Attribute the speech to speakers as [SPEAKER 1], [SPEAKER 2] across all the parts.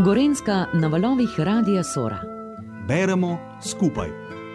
[SPEAKER 1] Gorenjska na valovih Radia Sora.
[SPEAKER 2] Beremo skupaj.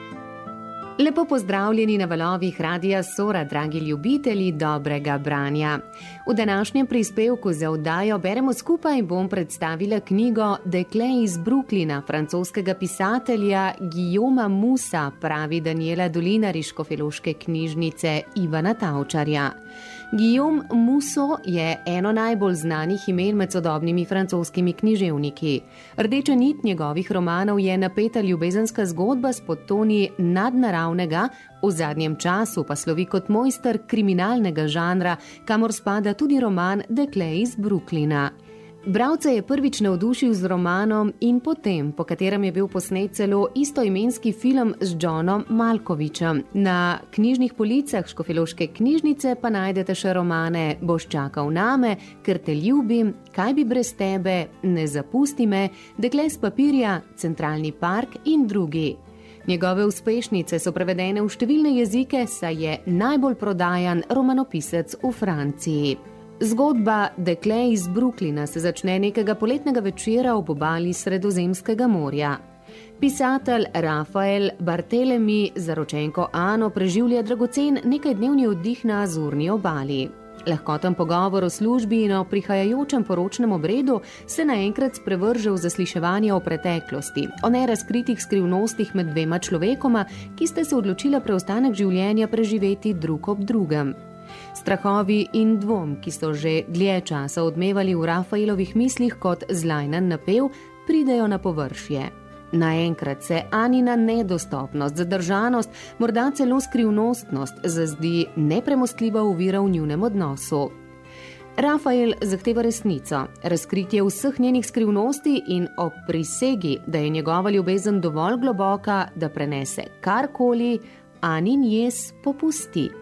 [SPEAKER 3] Lepo pozdravljeni na valovih Radia Sora, dragi ljubitelji dobrega branja. V današnjem prispevku za oddajo Beremo skupaj bom predstavila knjigo Dekle iz Brooklyna francoskega pisatelja Guillauma Musa, pravi Danijela Dolinar iz Škofjeloške knjižnice Ivana Tavčarja. Guillaume Musso je eno najbolj znanih imen med sodobnimi francoskimi književniki. Rdeča nit njegovih romanov je napeta ljubezenska zgodba s podtoni nadnaravnega, v zadnjem času pa slovi kot mojster kriminalnega žanra, kamor spada tudi roman Dekle iz Brooklyna. Bralca je prvič navdušil z romanom In potem, po katerem je bil posnet celo istoimenski film z Johnom Malkovičem. Na knjižnih policah Škofjeloške knjižnice pa najdete še romane Boš čakal name, Ker te ljubim, Kaj bi brez tebe, Ne zapusti me, Dekle s papirja, Centralni park in drugi. Njegove uspešnice so prevedene v številne jezike, saj je najbolj prodajan romanopisec v Franciji. Zgodba Dekle iz Brooklyna se začne nekega poletnega večera ob obali Sredozemskega morja. Pisatelj Rafael Barthelemy z zaročenko Ano preživlja dragocen nekajdnevni oddih na Azurni obali. Lahkoten pogovor o službi in o prihajajočem poročnem obredu se naenkrat sprevrže v zasliševanje o preteklosti, o nerazkritih skrivnostih med dvema človekoma, ki sta se odločila preostanek življenja preživeti drug ob drugem. Strahovi in dvom, ki so že dlje časa odmevali v Rafaelovih mislih kot zlajnan napev, pridejo na površje. Naenkrat se Anina nedostopnost, zadržanost, morda celo skrivnostnost zazdi nepremostljiva ovira v njunem odnosu. Rafael zahteva resnico, razkritje vseh njenih skrivnosti in ob prisegi, da je njegova ljubezen dovolj globoka, da prenese karkoli, Anin jez popusti.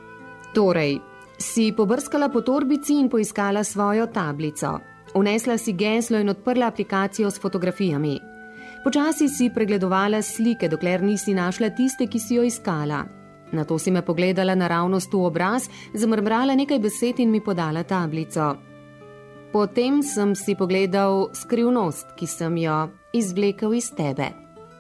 [SPEAKER 3] Torej, si pobrskala po torbici in poiskala svojo tablico. Vnesla si geslo in odprla aplikacijo s fotografijami. Počasi si pregledovala slike, dokler nisi našla tiste, ki si jo iskala. Nato si me pogledala naravnost v obraz, zamrmrala nekaj besed in mi podala tablico. Potem sem si pogledal skrivnost, ki sem jo izvlekel iz tebe.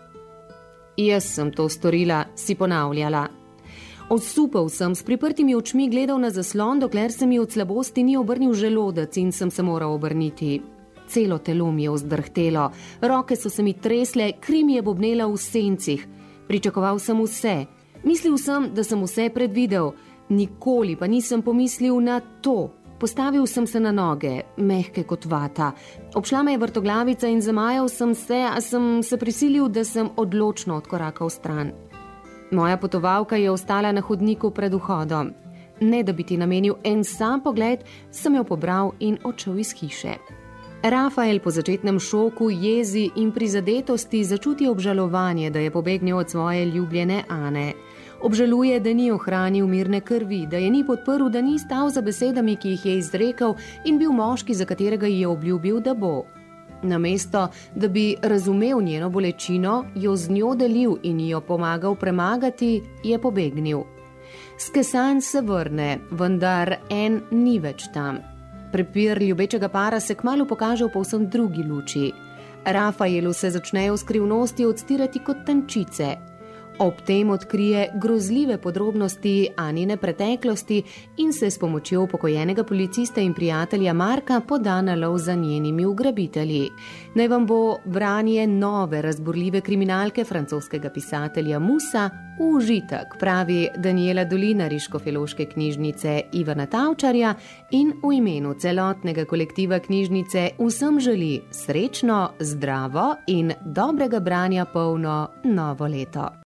[SPEAKER 3] Jaz sem to storila, si ponavljala. Osupal sem, s priprtimi očmi gledal na zaslon, dokler se mi od slabosti ni obrnil želodec in sem se moral obrniti. Celo telo mi je vzdrhtelo, roke so se mi tresle, kri mi je bobnela v sencih. Pričakoval sem vse. Mislil sem, da sem vse predvidel. Nikoli pa nisem pomislil na to. Postavil sem se na noge, mehke kot vata. Obšla me je vrtoglavica in zamajal sem se, a sem se prisilil, da sem odločno odkorakal stran. Moja potovalka je ostala na hodniku pred vhodom. Ne da bi ti namenil en sam pogled, sem jo pobral in odšel iz hiše. Rafael po začetnem šoku, jezi in prizadetosti začuti obžalovanje, da je pobegnil od svoje ljubljene Ane. Obžaluje, da ni ohranil mirne krvi, da je ni podprl, da ni stal za besedami, ki jih je izrekel in bil moški, za katerega je obljubil, da bo. Namesto, da bi razumel njeno bolečino, jo z njo delil in jo pomagal premagati, je pobegnil. Skesan se vrne, vendar en ni več tam. Prepir ljubečega para se kmalu pokaže v povsem drugi luči. Rafaelu se začnejo skrivnosti odstirati kot tančice. Ob tem odkrije grozljive podrobnosti Anine preteklosti in se s pomočjo upokojenega policista in prijatelja Marka poda na lov za njenimi ugrabitelji. Naj vam bo branje nove razburljive kriminalke francoskega pisatelja Musa v užitek, pravi Danijela Dolinar iz Škofjeloške knjižnice Ivana Tavčarja in v imenu celotnega kolektiva knjižnice vsem želi srečno, zdravo in dobrega branja polno novo leto.